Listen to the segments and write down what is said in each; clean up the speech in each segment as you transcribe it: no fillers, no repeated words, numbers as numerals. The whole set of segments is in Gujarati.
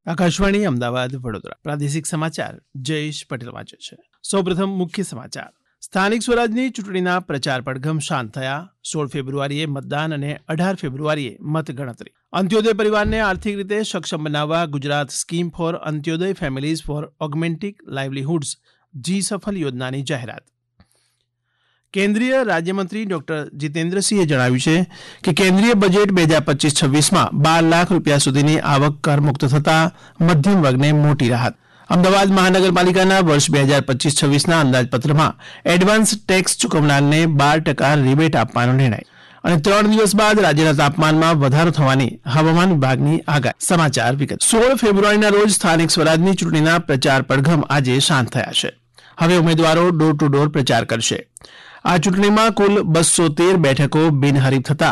આકાશવાણી અમદાવાદ વડોદરા પ્રાદેશિક સમાચાર જયેશ પટેલ વાંચે છે. સૌપ્રથમ મુખ્ય સમાચાર. સ્થાનિક સ્વરાજની ચૂંટણીના પ્રચાર પડઘમ શાંત થયા. 16 ફેબ્રુઆરીએ મતદાન અને 18 ફેબ્રુઆરીએ મતગણતરી. અંત્યોદય પરિવારને આર્થિક રીતે સક્ષમ બનાવવા Gujarat scheme for Antyodaya families for augmenting livelihoods G Safal યોજનાની જાહેરાત. કેન્દ્રીય રાજ્યમંત્રી ડોક્ટર જીતેન્દ્રસિંહે જણાવ્યું છે કે કેન્દ્રીય બજેટ 2025-26માં 12 લાખ રૂપિયા સુધીની આવક કરમુક્ત થતાં મધ્યમ વર્ગને મોટી રાહત. અમદાવાદ મહાનગરપાલિકાના વર્ષ 2025-26ના અંદાજપત્રમાં એડવાન્સ ટેક્સ ચૂકવનારને 12% રિબેટ આપવાનો નિર્ણય અને 3 દિવસ બાદ રાજ્યના તાપમાનમાં વધારો થવાની હવામાન વિભાગની આગાહી. સમાચાર વિગત. 16 ફેબ્રુઆરીના રોજ સ્થાનિક સ્વરાજની ચૂંટણીના પ્રચાર પડઘમ આજે શાંત થયા છે. હવે ઉમેદવારો ડોર ટુ ડોર પ્રચાર કરશે. આ ચૂંટણીમાં કુલ 213 બેઠકો બિનહરીફ થતા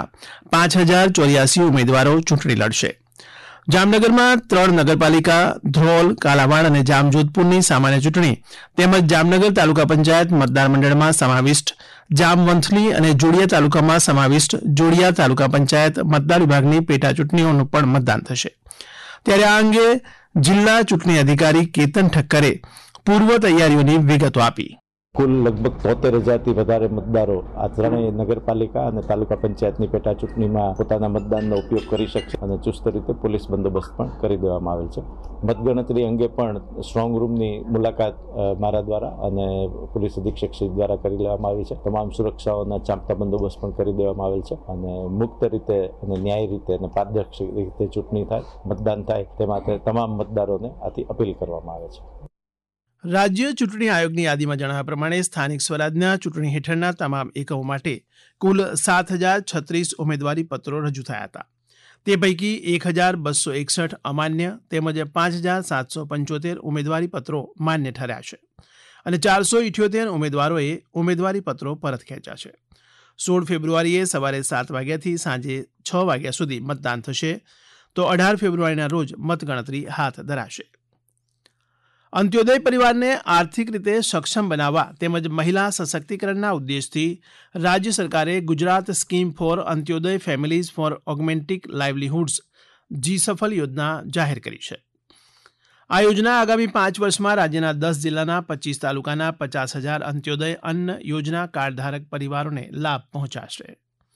5084 ઉમેદવારો ચૂંટણી લડશે. જામનગરમાં 3 નગરપાલિકા ધ્રોલ, કાલાવાડ અને જામજોધપુરની સામાન્ય ચૂંટણી તેમજ જામનગર તાલુકા પંચાયત મતદાર મંડળમાં સમાવિષ્ટ જામવંથલી અને જોડિયા તાલુકામાં સમાવિષ્ટ જોડિયા તાલુકા પંચાયત મતદાર વિભાગની પેટા ચૂંટણીઓનું પણ મતદાન થશે. ત્યારે આ અંગે જિલ્લા ચૂંટણી અધિકારી કેતન ઠક્કરે પૂર્વ તૈયારીઓની વિગતો આપી. કુલ લગભગ 73,000થી વધારે મતદારો આ ત્રણેય નગરપાલિકા અને તાલુકા પંચાયતની પેટા ચૂંટણીમાં પોતાના મતદાનનો ઉપયોગ કરી શકશે અને ચુસ્ત રીતે પોલીસ બંદોબસ્ત પણ કરી દેવામાં આવેલ છે. મતગણતરી અંગે પણ સ્ટ્રોંગ રૂમની મુલાકાત મારા દ્વારા અને પોલીસ અધિક્ષક શ્રી દ્વારા કરી લેવામાં આવી છે. તમામ સુરક્ષાઓના ચાંપતા બંદોબસ્ત પણ કરી દેવામાં આવેલ છે અને મુક્ત રીતે અને ન્યાયી રીતે અને પારદર્શક રીતે ચૂંટણી થાય, મતદાન થાય તે માટે તમામ મતદારોને આથી અપીલ કરવામાં આવે છે. રાજ્ય ચૂંટણી આયોગની યાદીમાં જણાવ્યા પ્રમાણે સ્થાનિક સ્વરાજના ચૂંટણી હેઠળના તમામ એકમો માટે કુલ 7,036 ઉમેદવારી પત્રો રજૂ થયા હતા. તે પૈકી 1,261 અમાન્ય તેમજ 5,775 ઉમેદવારી પત્રો માન્ય ઠર્યા છે અને 478 ઉમેદવારોએ ઉમેદવારી પત્રો પરત ખેંચ્યા છે. 16 ફેબ્રુઆરીએ સવારે 7 વાગ્યાથી સાંજે 6 વાગ્યા સુધી મતદાન થશે તો 18 ફેબ્રુઆરીના રોજ મતગણતરી હાથ ધરાશે. અંત્યોદય પરિવારને આર્થિક રીતે સક્ષમ બનાવવા તેમજ મહિલા સશક્તિકરણના ઉદ્દેશથી રાજ્ય સરકારે Gujarat scheme for Antyodaya families for augmenting livelihoods G Safal યોજના જાહેર કરી છે. આ યોજના આગામી 5 વર્ષમાં રાજ્યના 10 જિલ્લાના 25 તાલુકાના 50,000 અંત્યોદય અન્ન યોજના કાર્ડધારક પરિવારોને લાભ પહોંચાડશે.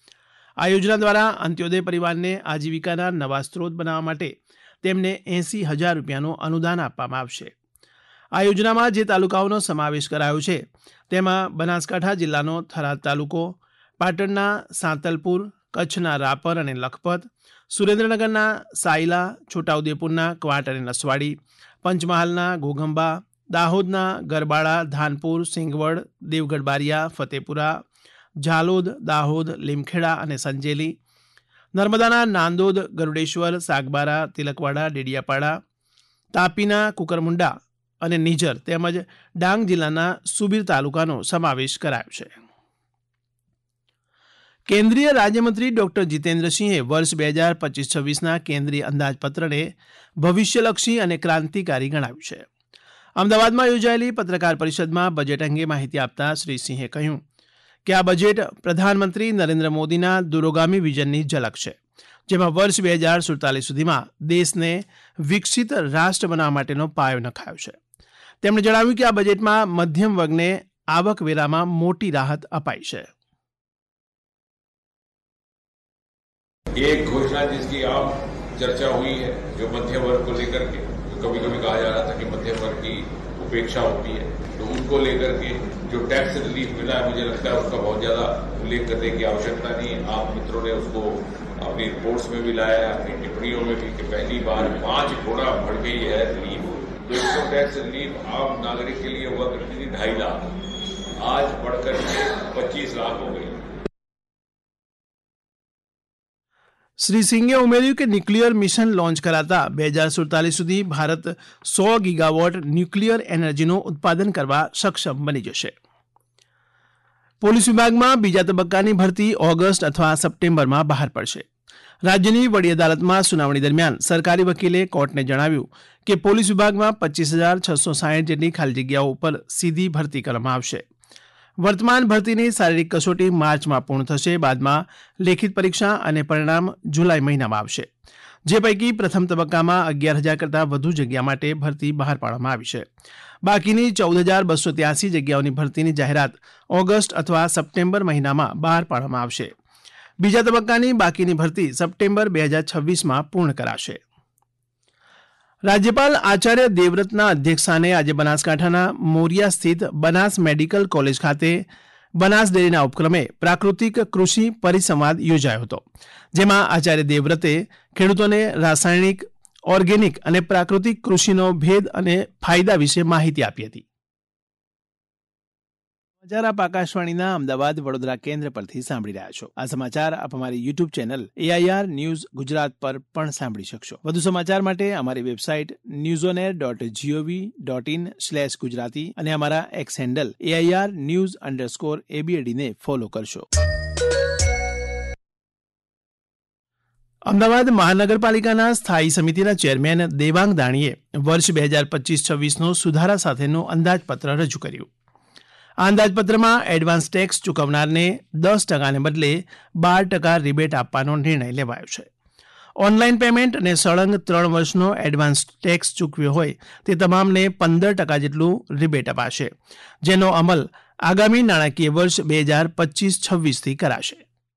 આ યોજના દ્વારા અંત્યોદય પરિવારને આજીવિકાના નવા સ્ત્રોત બનાવવા માટે તેમને 80,000 રૂપિયાનું અનુદાન આપવામાં આવશે. આ યોજનામાં જે તાલુકાઓનો સમાવેશ કરાયો છે તેમાં બનાસકાંઠા જિલ્લાનો થરાદ તાલુકો, પાટણના સાંતલપુર, કચ્છના રાપર અને લખપત, સુરેન્દ્રનગરના સાયલા, છોટાઉદેપુરના ક્વાંટ અને નસવાડી, પંચમહાલના ઘોઘંબા, દાહોદના ગરબાડા, ધાનપુર, સિંગવડ, દેવગઢ બારિયા, ફતેપુરા, ઝાલોદ, દાહોદ, લીમખેડા અને સંજેલી, નર્મદાના નાંદોદ, ગરુડેશ્વર, સાગબારા, તિલકવાડા, ડેડિયાપાડા, તાપીના કુકરમુંડા અને નીજર તેમજ ડાંગ જિલ્લાના સુબીર તાલુકાનો સમાવેશ કરાયો છે. કેન્દ્રીય રાજ્યમંત્રી ડોક્ટર જીતેન્દ્રસિંહે વર્ષ 2025-26ના કેન્દ્રીય અંદાજપત્રને ભવિષ્યલક્ષી અને ક્રાંતિકારી ગણાવ્યું છે. અમદાવાદમાં યોજાયેલી પત્રકાર પરિષદમાં બજેટ અંગે માહિતી આપતા શ્રી સિંહે કહ્યું કે આ બજેટ પ્રધાનમંત્રી નરેન્દ્ર મોદીના દૂરોગામી વિઝનની ઝલક છે, જેમાં વર્ષ 2047 સુધીમાં દેશને વિકસિત રાષ્ટ્ર બનાવવા માટેનો પાયો નખાયો છે. તેમણે જણાવ્યું કે આ બજેટમાં મધ્યમ વર્ગને આવકવેરામાં મોટી રાહત અપાઈ છે. एक घोषणा जिसकी आम चर्चा हुई है जो मध्यम वर्ग को लेकर के, तो कभी कभी कहा जा रहा था कि मध्यम वर्ग की उपेक्षा होती है, तो उनको लेकर के जो टैक्स रिलीफ मिला है मुझे लगता है उसका बहुत ज्यादा उल्लेख करने की आवश्यकता नहीं है. आप मित्रों ने उसको अपनी रिपोर्ट्स में भी लाया है, अपनी टिप्पणियों में भी कि पहली बार 5 गुना बढ़ गई है रिलीफ. तो इसको टैक्स रिलीफ आम नागरिक के लिए हुआ करती थी 2.5 लाख, आज बढ़कर के 25 लाख हो गई. શ્રી સિંઘે ઉમેર્યું કે ન્યુક્લિયર મિશન લોન્ચ કરાતા 2047 સુધી ભારત 100 ગીગાવોટ ન્યુક્લિયર એનર્જીનું ઉત્પાદન કરવા સક્ષમ બની જશે. પોલીસ વિભાગમાં બીજા તબક્કાની ભરતી ઓગસ્ટ અથવા સપ્ટેમ્બરમાં બહાર પડશે. રાજ્યની વડી અદાલતમાં સુનાવણી દરમિયાન સરકારી વકીલે કોર્ટને જણાવ્યું કે પોલીસ વિભાગમાં 25,660 જેટલી ખાલી જગ્યાઓ ઉપર સીધી ભરતી કરવામાં આવશે. વર્તમાન ભરતીની શારીરિક કસોટી માર્ચમાં પૂર્ણ થશે. બાદમાં લેખિત પરીક્ષા અને પરિણામ જુલાઈ મહિનામાં આવશે. જે પૈકી પ્રથમ તબક્કામાં 11,000 કરતાં વધુ જગ્યા માટે ભરતી બહાર પાડવામાં આવી છે. બાકીની 14,283 જગ્યાઓની ભરતીની જાહેરાત ઓગસ્ટ અથવા સપ્ટેમ્બર મહિનામાં બહાર પાડવામાં આવશે. બીજા તબક્કાની બાકીની ભરતી સપ્ટેમ્બર 2026માં પૂર્ણ કરાશે. રાજ્યપાલ આચાર્ય દેવવ્રતના અધ્યક્ષસ્થાને આજે બનાસકાંઠાના મોરિયા સ્થિત બનાસ મેડિકલ કોલેજ ખાતે બનાસ ડેરીના ઉપક્રમે પ્રાકૃતિક કૃષિ પરિસંવાદ યોજાયો હતો, જેમાં આચાર્ય દેવવ્રતે ખેડૂતોને રાસાયણિક, ઓર્ગેનિક અને પ્રાકૃતિક કૃષિનો ભેદ અને ફાયદા વિશે માહિતી આપી હતી. સમાચાર આપ આકાશવાણીના અમદાવાદ વડોદરા કેન્દ્ર પરથી સાંભળી રહ્યા છો. આ સમાચાર આપ અમારી YouTube channel AIR news Gujarat પર પણ સાંભળી શકશો. વધુ સમાચાર માટે અમારી વેબસાઇટ newsonair.gov.in/gujarati અને અમારા એક્સ હેન્ડલ AIR_news_ABAD ને ફોલો કરશો. અમદાવાદ મહાનગરપાલિકાના સ્થાયી સમિતિના ચેરમેન દેવાંગ દાણીએ વર્ષ 2025-26નો સુધારા સાથેનું અંદાજપત્ર રજૂ કર્યું. આ અંદાજપત્રમાં એડવાન્સ ટેક્સ ચૂકવનારને 10%ને બદલે 12% રિબેટ આપવાનો નિર્ણય લેવાયો છે. ઓનલાઈન પેમેન્ટ અને સળંગ 3 વર્ષનો એડવાન્સ ટેક્સ ચૂકવ્યો હોય તે તમામને 15% જેટલું રિબેટ અપાશે, જેનો અમલ આગામી નાણાકીય વર્ષ 2025-26થી કરાશે.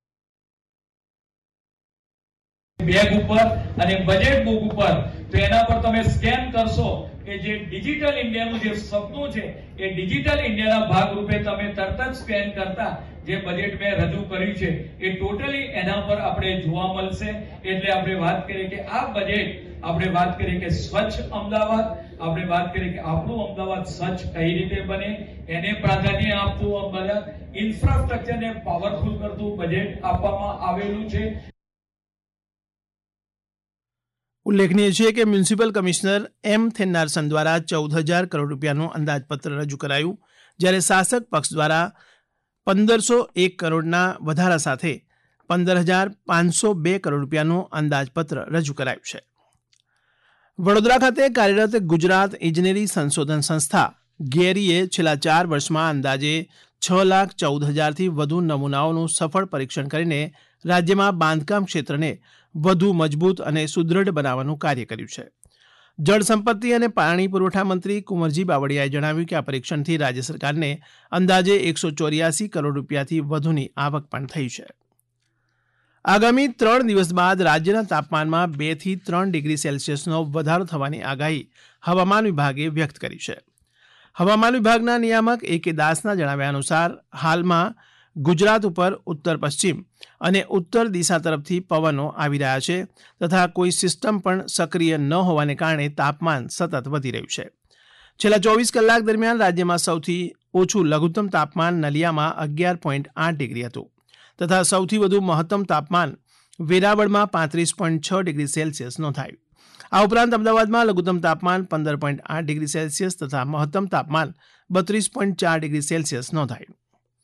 બેગ ઉપર અને બજેટ બુક ઉપર તો એના પર તમે સ્કેન કરશો કે જે ડિજિટલ ઇન્ડિયાનું જે સપનું છે એ ડિજિટલ ઇન્ડિયાના ભાગરૂપે તમે તરત જ સ્કેન કરતા જે બજેટ મેં રજૂ કર્યું છે એ ટોટલી એના પર આપણે જોવા મળશે. એટલે આપણે વાત કરીએ કે આ બજેટ આપણે વાત કરીએ કે સ્વચ્છ અમદાવાદ, આપણે વાત કરીએ કે આપણું અમદાવાદ સ્વચ્છ કઈ રીતે બને એને પ્રાધાન્ય આપતું અમદાવાદ ઇન્ફ્રાસ્ટ્રક્ચરને પાવરફુલ કરતું બજેટ આપવામાં આવેલું છે. ઉલ્લેખનીય છે કે મ્યુનિસિપલ કમિશનર M. થેન્નારસન દ્વારા 14,000 કરોડ રૂપિયાનું અંદાજપત્ર રજૂ કરાયું, જ્યારે શાસક પક્ષ દ્વારા 1,501 કરોડના વધારા સાથે 15,502 કરોડ રૂપિયાનું અંદાજપત્ર રજૂ કરાયું છે. વડોદરા ખાતે કાર્યરત ગુજરાત ઇજનેરી સંશોધન સંસ્થા ગેરીએ છેલ્લા 4 વર્ષમાં અંદાજે 6,14,000થી વધુ નમૂનાઓનું સફળ પરીક્ષણ કરીને રાજ્યમાં બાંધકામ ક્ષેત્રને વધુ મજબૂત અને સુદૃઢ બનાવવાનું કાર્ય કર્યું છે. જળ સંપત્તિ અને પાણી પુરવઠા મંત્રી કુંવરજી બાવળિયાએ જણાવ્યું કે આ પરીક્ષણથી રાજ્ય સરકારને અંદાજે 184 કરોડ રૂપિયાથી વધુની આવક પણ થઈ છે. આગામી 3 દિવસ બાદ રાજ્યના તાપમાનમાં 2 થી 3 ડિગ્રી સેલ્સિયસનો વધારો થવાની આગાહી હવામાન વિભાગે વ્યક્ત કરી છે. હવામાન વિભાગના નિયામક A.K. દાસના જણાવ્યા અનુસાર હાલમાં ગુજરાત ઉપર ઉત્તર પશ્ચિમ અને ઉત્તર દિશા તરફથી પવનો આવી રહ્યા છે તથા કોઈ સિસ્ટમ પણ સક્રિય ન હોવાને કારણે તાપમાન સતત વધી રહ્યું છે. છેલ્લા 24 કલાક દરમિયાન રાજ્યમાં સૌથી ઓછું લઘુત્તમ તાપમાન નલિયામાં 11.8 ડિગ્રી હતું તથા સૌથી વધુ મહત્તમ તાપમાન વેરાવળમાં 35.6 ડિગ્રી સેલ્સિયસ નોંધાયું. આ ઉપરાંત અમદાવાદમાં લઘુત્તમ તાપમાન 15.8 ડિગ્રી સેલ્સિયસ તથા મહત્તમ તાપમાન 32.4 ડિગ્રી સેલ્સિયસ નોંધાયું.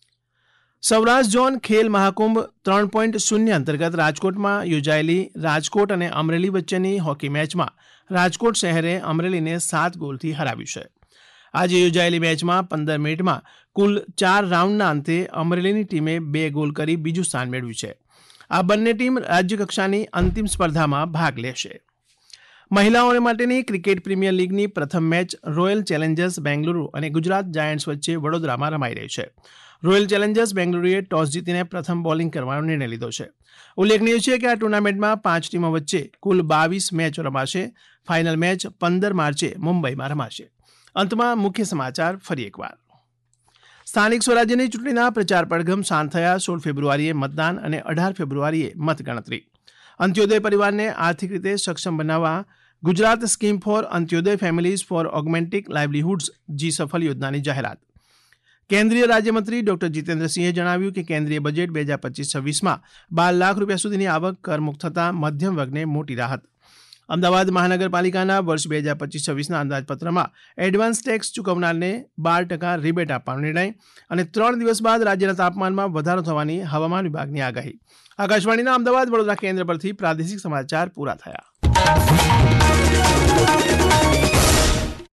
સૌરાષ્ટ્ર ઝોન ખેલ મહાકુંભ 3.0 અંતર્ગત રાજકોટમાં યોજાયેલી રાજકોટ અને અમરેલી વચ્ચેની હોકી મેચમાં રાજકોટ શહેરે અમરેલીને 7 ગોલથી હરાવ્યું છે. આજે યોજાયેલી મેચમાં 15 મિનિટમાં કુલ 4 રાઉન્ડના અંતે અમરેલીની ટીમે 2 ગોલ કરી બીજું સ્થાન મેળવ્યું છે. આ બંને ટીમ રાજ્યકક્ષાની અંતિમ સ્પર્ધામાં ભાગ લેશે. મહિલાઓ માટેની ક્રિકેટ પ્રીમિયર લીગની પ્રથમ મેચ રોયલ ચેલેન્જર્સ બેંગલુરુ અને ગુજરાત જાયન્ટ્સ વચ્ચે વડોદરામાં રમાઈ રહી છે. રોયલ ચેલેન્જર્સ બેંગલુરુએ ટોસ જીતીને પ્રથમ બોલિંગ કરવાનો નિર્ણય લીધો છે. ઉલ્લેખનીય છે કે આ ટુર્નામેન્ટમાં 5 ટીમો વચ્ચે કુલ 22 મેચો રમાશે. ફાઇનલ મેચ 15 માર્ચે મુંબઈમાં રમાશે. અંતમાં મુખ્ય સમાચાર ફરી એકવાર. સ્થાનિક સ્વરાજ્યની ચૂંટણીના પ્રચાર પડઘમ શાંત થયા. 16 ફેબ્રુઆરીએ મતદાન અને 18 ફેબ્રુઆરીએ મતગણતરી. અંત્યોદય પરિવારને આર્થિક રીતે સક્ષમ બનાવવા Gujarat scheme for Antyodaya families for augmenting livelihoods G Safal યોજનાની જાહેરાત. કેન્દ્રીય રાજ્યમંત્રી ડોક્ટર જીતેન્દ્રસિંહે જણાવ્યું કે કેન્દ્રીય બજેટ 2025-26માં 12 લાખ રૂપિયા સુધીની આવક કરમુક્ત થતાં મધ્યમ વર્ગને મોટી રાહત. અમદાવાદ મહાનગરપાલિકાના વર્ષ 2025-26ના અંદાજપત્રમાં એડવાન્સ ટેક્સ ચૂકવનારને 12% રિબેટ આપવાનો નિર્ણય અને 3 દિવસ બાદ રાજ્યના તાપમાનમાં વધારો થવાની હવામાન વિભાગની આગાહી. આકાશવાણીના અમદાવાદ વડોદરા કેન્દ્ર પરથી પ્રાદેશિક સમાચાર પૂરા થયા.